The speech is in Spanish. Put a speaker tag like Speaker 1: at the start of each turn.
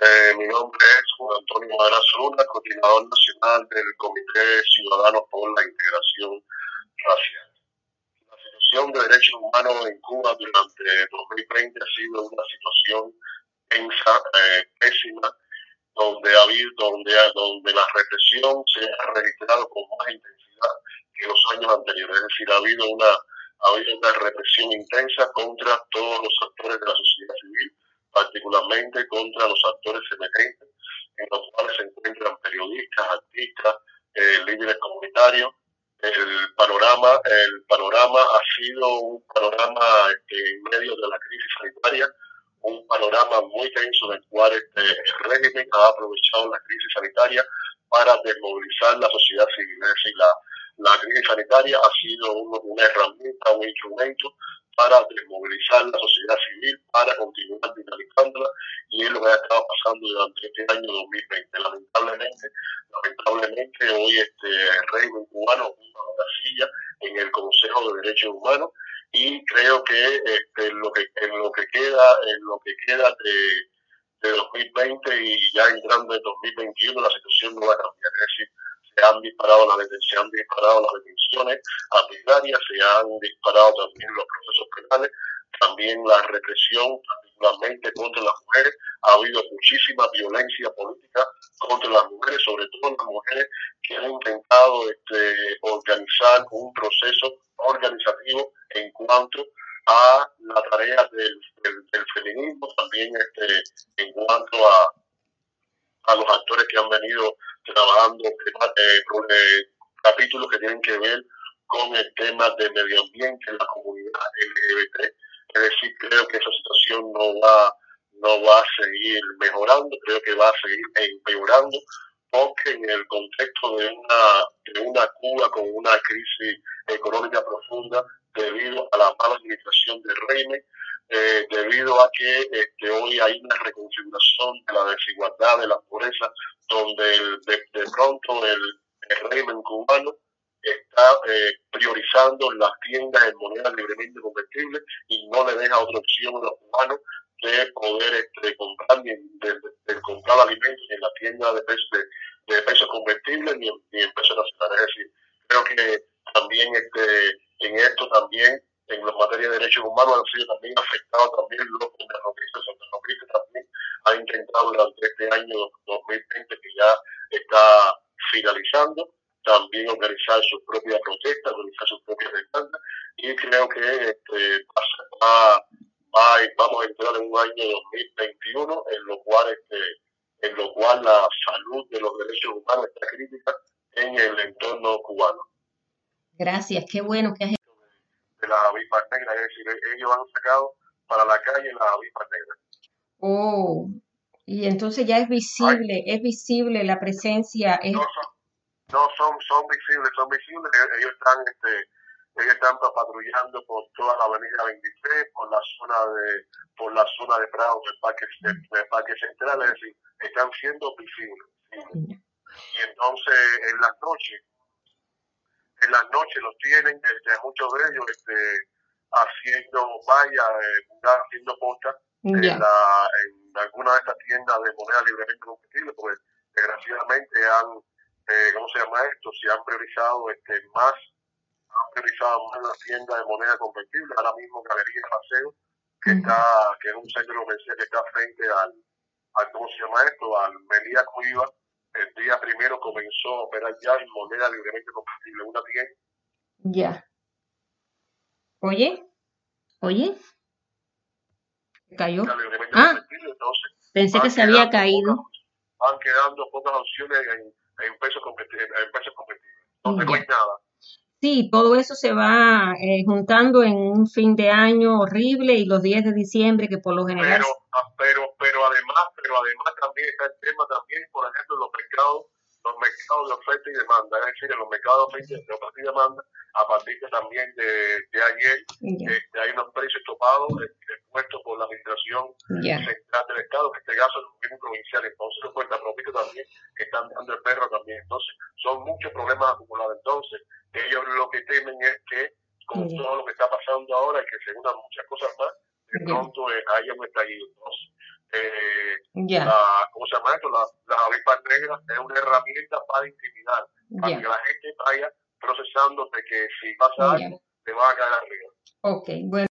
Speaker 1: Mi nombre es Juan Antonio Madras Luna, coordinador nacional del Comité Ciudadano por la Integración Racial. La situación de derechos humanos en Cuba durante 2020 ha sido una situación tensa, pésima, donde la represión se ha registrado con más intensidad que los años anteriores. Es decir, ha habido una represión intensa contra todos los actores de la sociedad civil, particularmente contra los actores emergentes, en los cuales se encuentran periodistas, artistas, líderes comunitarios. El panorama ha sido un panorama en medio de la crisis sanitaria, un panorama muy tenso del cual el régimen ha aprovechado la crisis sanitaria para desmovilizar la sociedad civil. Es decir, la crisis sanitaria ha sido una herramienta, un instrumento para desmovilizar la sociedad civil, para continuar dinamizándola, y es lo que ha estado pasando durante este año 2020. Lamentablemente hoy el régimen cubano ocupa una silla en el Consejo de Derechos Humanos, y creo que en lo que queda de 2020 y ya entrando en 2021, la situación no va a cambiar. Es decir, se han disparado las detenciones arbitrarias, se han disparado también los procesos penales, también la represión, particularmente contra las mujeres. Ha habido muchísima violencia política contra las mujeres, sobre todo las mujeres que han intentado organizar un proceso organizativo en cuanto a la tarea del feminismo, también en cuanto a los actores que han venido trabajando capítulos que tienen que ver con el tema de medio ambiente en la comunidad LGBT. Es decir, creo que esa situación no va a seguir mejorando, creo que va a seguir empeorando, porque en el contexto de una Cuba con una crisis económica profunda debido a la mala administración del régimen, debido a que hoy hay una reconfiguración de la desigualdad, de la pobreza, donde de pronto el régimen cubano está priorizando las tiendas en moneda libremente convertible y no le deja otra opción a los cubanos de poder comprar alimentos en la tienda de pesos convertibles ni en pesos nacionales. Es decir, creo que también en esto también en las materias de derechos humanos han sido también afectados también los independentistas. Los independentistas también han intentado durante este año 2020, que ya está finalizando, también organizar sus propias protestas, organizar sus propias demandas, y creo que vamos a entrar en un año 2021 en lo cual la salud de los derechos humanos está crítica en el entorno cubano.
Speaker 2: Gracias, qué bueno que has...
Speaker 1: De las avispas negras, es decir, ellos han sacado para la calle las avispas negras.
Speaker 2: Oh, y entonces ya es visible la presencia.
Speaker 1: Son visibles, ellos están patrullando por toda la avenida 23, por la zona de Prado, del Parque Central, es decir, están siendo visibles. Y entonces en las noches los tienen, muchos de ellos haciendo haciendo postas en alguna de estas tiendas de moneda libremente convertible, porque desgraciadamente se han priorizado más las tiendas de moneda convertible. Ahora mismo Galería Paseo, que es un centro comercial que está frente al Melía Cuiva, el día primero comenzó a operar ya en moneda libremente convertible, una tienda.
Speaker 2: Ya. Oye, cayó. Pensé que se había caído.
Speaker 1: Van quedando pocas opciones en pesos convertibles. No tengo nada.
Speaker 2: Sí, todo eso se va juntando en un fin de año horrible y los 10 de diciembre, que por lo general...
Speaker 1: Pero además también está el tema también, por ejemplo, los mercados de oferta y demanda. Es decir, en los mercados de oferta y demanda, a partir también de ayer, hay unos precios topados puestos por la Administración Central del Estado, en este caso el gobierno provincial. Entonces los cuentapropistas también están dando el perro también. Entonces son muchos problemas acumulados. Entonces ellos lo que temen es que con todo lo que está pasando ahora y que se unan muchas cosas más, de pronto haya un estallido. Entonces, se llama esto, las avispas negras es una herramienta para intimidar, para que la gente vaya procesando de que si pasa algo, te va a caer arriba.
Speaker 2: Ok, bueno.